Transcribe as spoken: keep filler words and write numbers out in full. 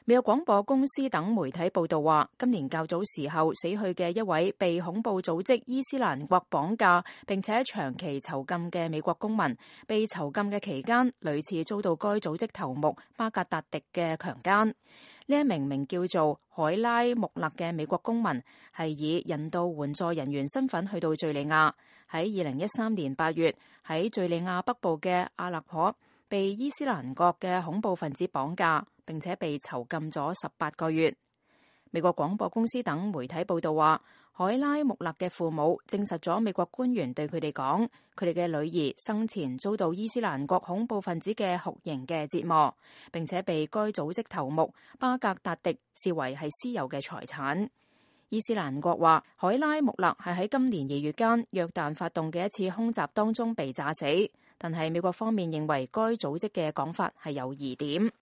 美國廣播公司等媒體報道話，今年較早時候死去嘅一位被恐怖組織伊斯蘭國綁架並且長期囚禁嘅美國公民，被囚禁嘅期間屢次遭到該組織頭目巴格達迪嘅強姦。呢一名名叫做海拉穆勒嘅美國公民係以人道援助人員身份去到敘利亞，喺二零一三年八月喺敘利亞北部嘅阿勒頗被伊斯蘭國嘅恐怖分子綁架，並且被囚禁咗十八個月。美國廣播公司等媒體報道話，海拉穆勒嘅父母證實咗美國官員對佢哋講，佢哋嘅女兒生前遭到伊斯蘭國恐怖分子嘅酷刑嘅折磨，並且被該組織頭目巴格達迪視為係私有嘅財產。伊斯蘭國話，海拉穆勒係喺今年二月間約旦發動嘅一次空襲當中被炸死，但係美國方面認為該組織嘅講法係有疑點。